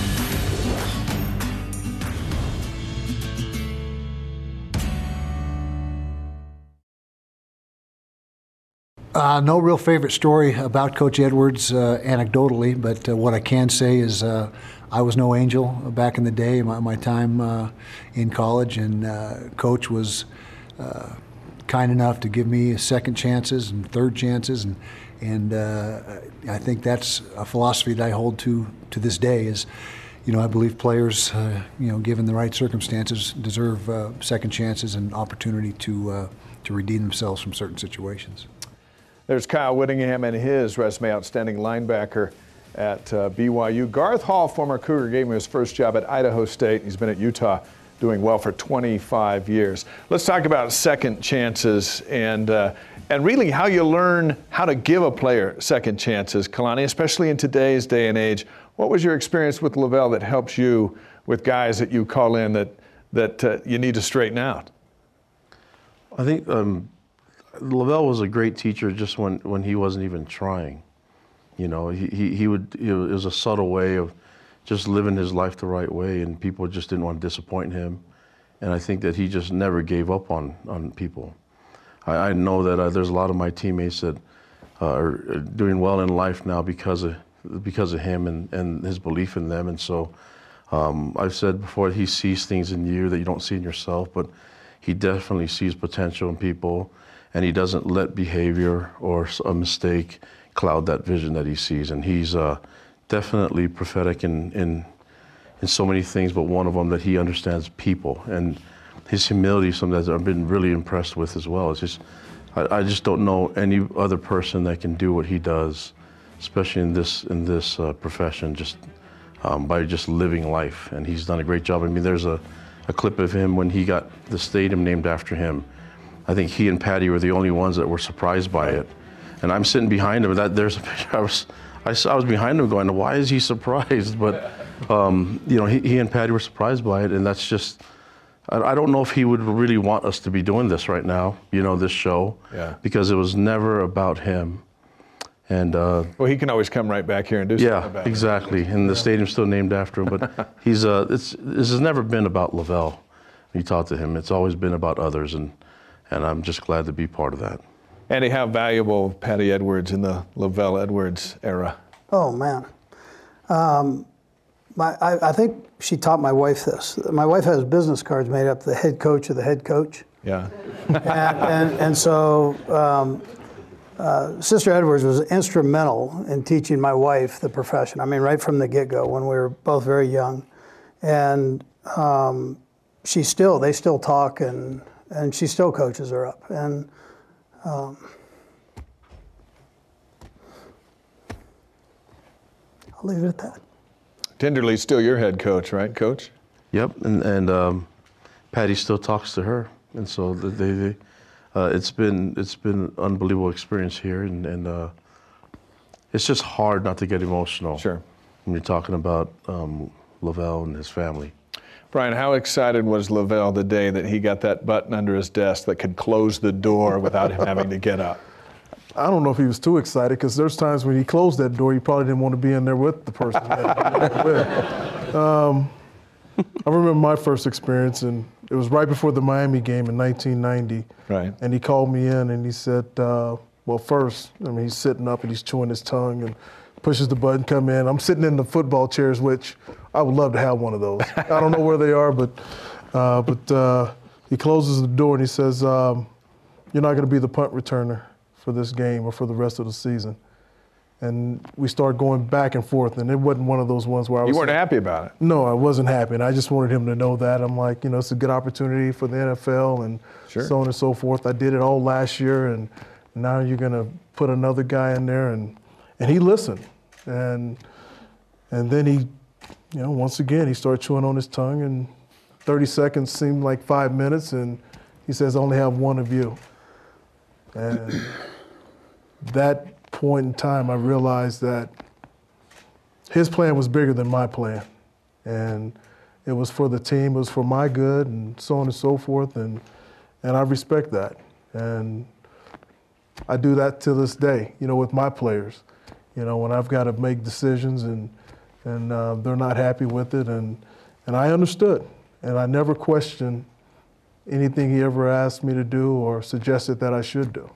Uh, no real favorite story about Coach Edwards, uh, anecdotally, but uh, what I can say is uh, I was no angel back in the day, my, my time uh, in college, and uh, Coach was uh, kind enough to give me second chances and third chances, and and uh, I think that's a philosophy that I hold to to this day. Is, you know, I believe players, uh, you know, given the right circumstances, deserve uh, second chances and opportunity to uh, to redeem themselves from certain situations. There's Kyle Whittingham and his resume, outstanding linebacker at uh, B Y U. Garth Hall, former Cougar, gave him his first job at Idaho State. He's been at Utah doing well for twenty-five years. Let's talk about second chances and uh, and really how you learn how to give a player second chances, Kalani, especially in today's day and age. What was your experience with LaVell that helps you with guys that you call in that, that uh, you need to straighten out? I think um, LaVell was a great teacher just when, when he wasn't even trying. You know, he, he, he would, it was a subtle way of just living his life the right way, and people just didn't want to disappoint him. And I think that he just never gave up on, on people. I, I know that uh, there's a lot of my teammates that uh, are doing well in life now because of, because of him and, and his belief in them. And so um, I've said before, he sees things in you that you don't see in yourself, but he definitely sees potential in people, and he doesn't let behavior or a mistake cloud that vision that he sees. And he's uh, definitely prophetic in, in in so many things, but one of them that he understands people, and his humility is something that I've been really impressed with as well. It's just, I, I just don't know any other person that can do what he does, especially in this in this uh, profession, just um, by just living life. And he's done a great job. I mean, there's a, a clip of him when he got the stadium named after him. I think he and Patty were the only ones that were surprised by it. And I'm sitting behind him. That there's a picture. I was, I, saw, I was behind him going, why is he surprised? But um, you know, he, he and Patty were surprised by it, and that's just. I, I don't know if he would really want us to be doing this right now. You know, this show, yeah. Because it was never about him. And uh, well, he can always come right back here and do yeah, something about exactly. it. And the stadium's still named after him. But he's uh, it's this has never been about LaVell. You talk to him. It's always been about others, and and I'm just glad to be part of that. Andy, how valuable Patty Edwards in the LaVell Edwards era? Oh, man. Um, my, I, I think she taught my wife this. My wife has business cards made up, the head coach of the head coach. Yeah. and, and, and so um, uh, Sister Edwards was instrumental in teaching my wife the profession. I mean, right from the get-go when we were both very young. And um, she still, they still talk, and, and she still coaches her up. And Um, I'll leave it at that. Tenderly's still your head coach, right, Coach? Yep, and and um, Patty still talks to her, and so they, they uh, it's been it's been an unbelievable experience here, and and uh, it's just hard not to get emotional. Sure. When you're talking about um, LaVell and his family. Brian, how excited was LaVell the day that he got that button under his desk that could close the door without him having to get up? I don't know if he was too excited, because there's times when he closed that door, he probably didn't want to be in there with the person. That um, I remember my first experience, and it was right before the Miami game in nineteen ninety. Right. And he called me in, and he said, uh, well, first, I mean, he's sitting up and he's chewing his tongue and pushes the button, come in. I'm sitting in the football chairs, which I would love to have one of those. I don't know where they are, but uh, but uh, he closes the door and he says, um, you're not going to be the punt returner for this game or for the rest of the season. And we started going back and forth, and it wasn't one of those ones where I was... You weren't happy about it? No, I wasn't happy, and I just wanted him to know that. I'm like, you know, it's a good opportunity for the N F L and sure. so on and so forth. I did it all last year, and now you're going to put another guy in there, and and he listened. And and then he you know, once again, he started chewing on his tongue, and thirty seconds seemed like five minutes, and he says, I only have one of you. And that point in time, I realized that his plan was bigger than my plan. And it was for the team, it was for my good, and so on and so forth, and, and I respect that. And I do that to this day, you know, with my players. You know, when I've got to make decisions and, and uh, they're not happy with it, and, and I understood. And I never questioned anything he ever asked me to do or suggested that I should do.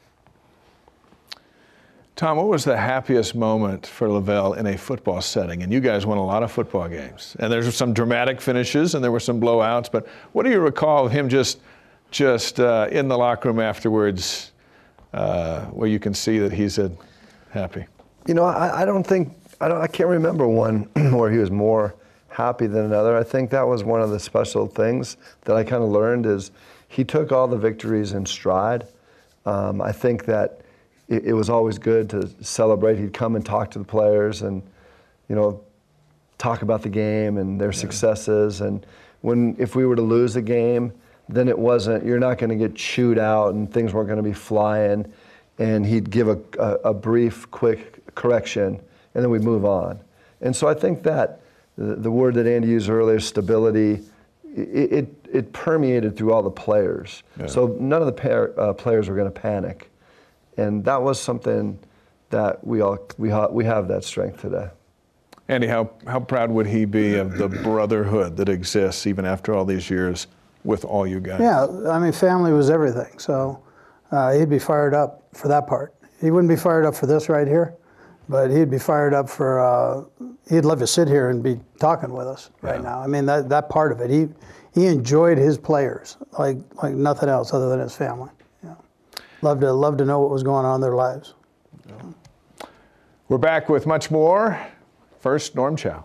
Tom, what was the happiest moment for LaVelle in a football setting? And you guys won a lot of football games. And there's some dramatic finishes and there were some blowouts. But what do you recall of him just, just uh, in the locker room afterwards uh, where you can see that he's uh, happy? You know, I, I don't think, I, don't, I can't remember one where he was more happy than another. I think that was one of the special things that I kind of learned is he took all the victories in stride. Um, I think that it, it was always good to celebrate. He'd come and talk to the players and, you know, talk about the game and their yeah. successes. And when, if we were to lose a game, then it wasn't, you're not going to get chewed out and things weren't going to be flying. And he'd give a, a, a brief, quick correction, and then we'd move on. And so I think that the, the word that Andy used earlier, stability, it, it, it permeated through all the players. Yeah. So none of the pair, uh, players were going to panic. And that was something that we all we, ha we have that strength today. Andy, how, how proud would he be of the brotherhood that exists even after all these years with all you guys? Yeah, I mean, family was everything. So uh, he'd be fired up for that part. He wouldn't be fired up for this right here, but he'd be fired up for, uh, he'd love to sit here and be talking with us right yeah. now. I mean, that, that part of it, he, he enjoyed his players like, like nothing else other than his family. Yeah. Loved to, loved to know what was going on in their lives. Yeah. We're back with much more. First, Norm Chow.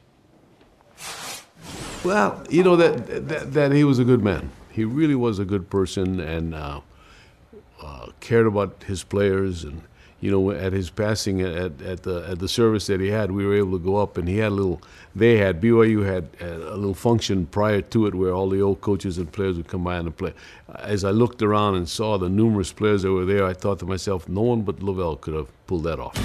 Well, you know, that, that, that he was a good man. He really was a good person and uh, uh, cared about his players. And, you know, at his passing at, at, the, at the service that he had, we were able to go up and he had a little, they had, B Y U had a little function prior to it where all the old coaches and players would come by and play. As I looked around and saw the numerous players that were there, I thought to myself, no one but LaVelle could have pulled that off.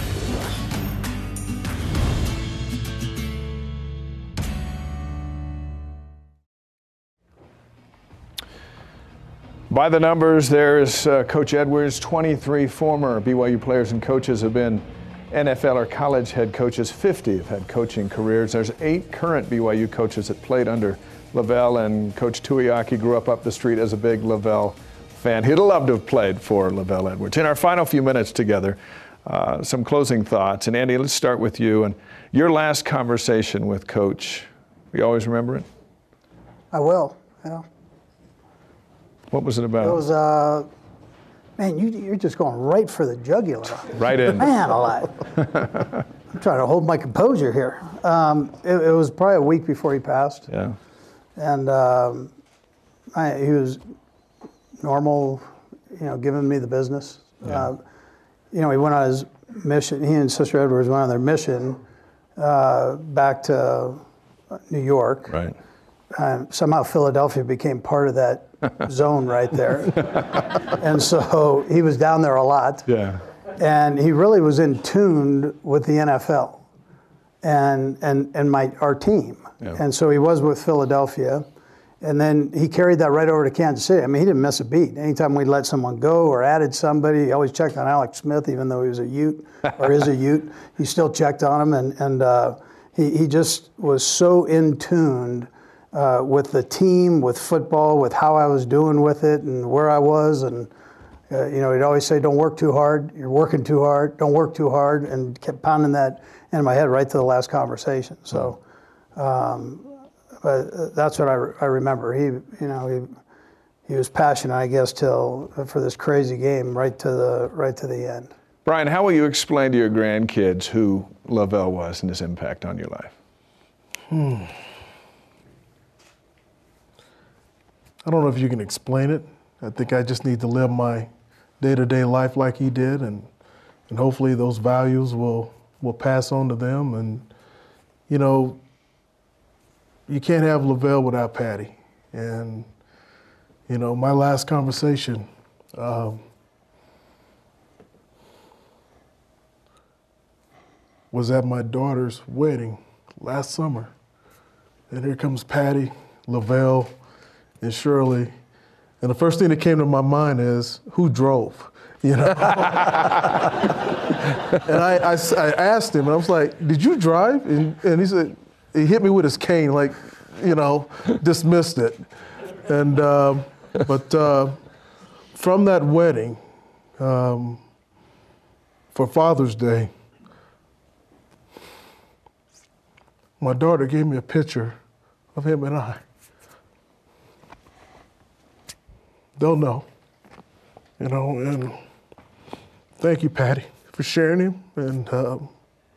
By the numbers, there's uh, Coach Edwards. twenty-three former B Y U players and coaches have been N F L or college head coaches. fifty have had coaching careers. There's eight current B Y U coaches that played under LaVelle, and Coach Tuiaki grew up up the street as a big LaVelle fan. He'd have loved to have played for LaVelle Edwards. In our final few minutes together, uh, some closing thoughts. And Andy, let's start with you. And your last conversation with Coach, you always remember it? I will, yeah. What was it about? It was, uh, man, you, you're just going right for the jugular. Right in. Man alive. I'm trying to hold my composure here. Um, it, it was probably a week before he passed. Yeah. And um, I, he was normal, you know, giving me the business. Yeah. Uh, you know, he went on his mission. He and Sister Edwards went on their mission uh, back to New York. Right. Um, somehow Philadelphia became part of that zone right there. And so he was down there a lot. Yeah. And he really was in tune with the N F L and and, and my our team. Yeah. And so he was with Philadelphia. And then he carried that right over to Kansas City. I mean, he didn't miss a beat. Anytime we let someone go or added somebody, he always checked on Alex Smith, even though he was a Ute or is a Ute. He still checked on him. And, and uh, he, he just was so in tune Uh, with the team, with football, with how I was doing with it and where I was. And, uh, you know, he'd always say, don't work too hard. You're working too hard. Don't work too hard. And kept pounding that in my head right to the last conversation. So um, but that's what I, I remember. He, you know, he he was passionate, I guess, till for this crazy game right to the right to the end. Brian, how will you explain to your grandkids who LaVelle was and his impact on your life? Hmm. I don't know if you can explain it. I think I just need to live my day-to-day life like he did, and and hopefully those values will will pass on to them. And you know, you can't have LaVell without Patty. And, you know, my last conversation, um, was at my daughter's wedding last summer. And here comes Patty, LaVell, and Shirley. And the first thing that came to my mind is, who drove? You know? And I, I, I asked him, and I was like, did you drive? And, and he said, he hit me with his cane, like, you know, dismissed it. And, uh, but uh, from that wedding, um, for Father's Day, my daughter gave me a picture of him and I. Don't know, you know, and thank you, Patty, for sharing him. And um,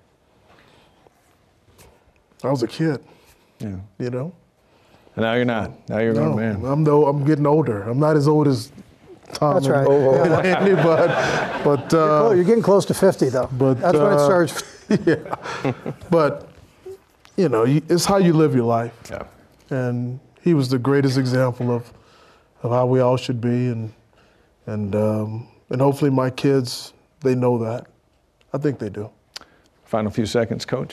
I was a kid, Yeah. you know. And now you're not. Now you're a No, grown man. I'm no, I'm getting older. I'm not as old as Tom That's and, right. and Andy, but but You're, uh, clo- you're getting close to fifty, though. But, That's when it uh, starts. yeah. But you know, you, it's how you live your life. Yeah. And he was the greatest example of of how we all should be, and and um, and hopefully my kids, they know that. I think they do. Final few seconds, Coach.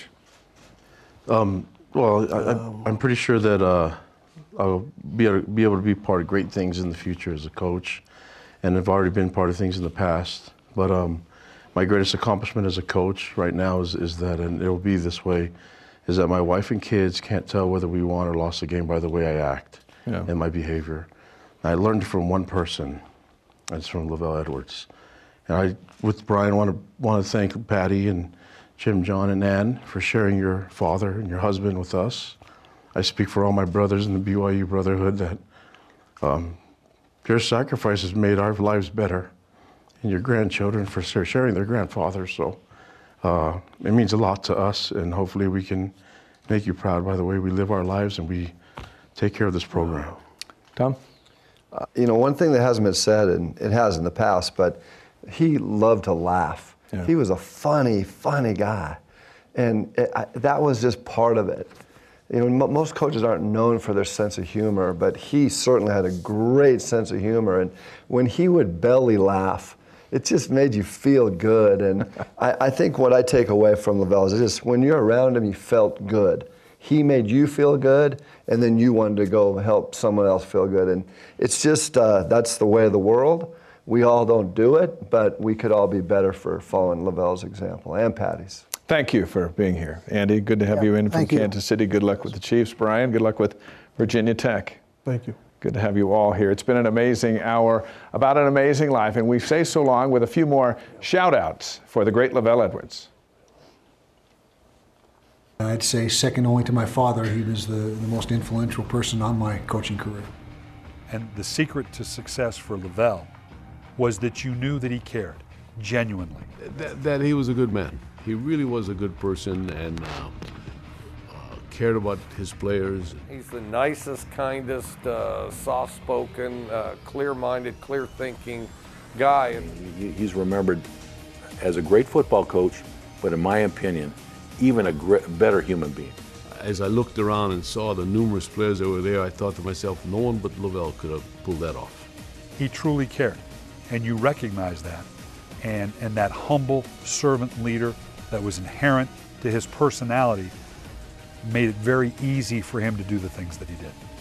Um, well, I, Um, I, I'm pretty sure that uh, I'll be able, to, be able to be part of great things in the future as a coach, and I've already been part of things in the past. But um, my greatest accomplishment as a coach right now is, is that, and it'll be this way, is that my wife and kids can't tell whether we won or lost the game by the way I act Yeah. and my behavior. I learned from one person, and it's from LaVell Edwards. And I, with Brian, want to want to thank Patty and Jim, John, and Ann for sharing your father and your husband with us. I speak for all my brothers in the B Y U Brotherhood that um, your sacrifices made our lives better, and your grandchildren for sharing their grandfather. So uh, it means a lot to us, and hopefully we can make you proud by the way we live our lives and we take care of this program. Tom? Uh, you know, one thing that hasn't been said, and it has in the past, but he loved to laugh. Yeah. He was a funny, funny guy. And it, I, that was just part of it. You know, m- most coaches aren't known for their sense of humor, but he certainly had a great sense of humor. And when he would belly laugh, it just made you feel good. And I, I think what I take away from LaVell is just when you're around him, you felt good. He made you feel good, and then you wanted to go help someone else feel good. And it's just, uh, that's the way of the world. We all don't do it, but we could all be better for following LaVell's example, and Patty's. Thank you for being here. Andy, good to have Yeah, you in from thank you. Kansas City. Good luck with the Chiefs. Brian, good luck with Virginia Tech. Thank you. Good to have you all here. It's been an amazing hour about an amazing life, and we say so long with a few more shout-outs for the great LaVell Edwards. I'd say second only to my father. He was the, the most influential person on my coaching career. And the secret to success for LaVell was that you knew that he cared, genuinely. That, that he was a good man. He really was a good person, and um, uh, cared about his players. He's the nicest, kindest, uh, soft-spoken, uh, clear-minded, clear-thinking guy. And He- He's remembered as a great football coach, but in my opinion, even a gre- better human being. As I looked around and saw the numerous players that were there, I thought to myself, no one but LaVell could have pulled that off. He truly cared, and you recognize that. And, and that humble servant leader that was inherent to his personality made it very easy for him to do the things that he did.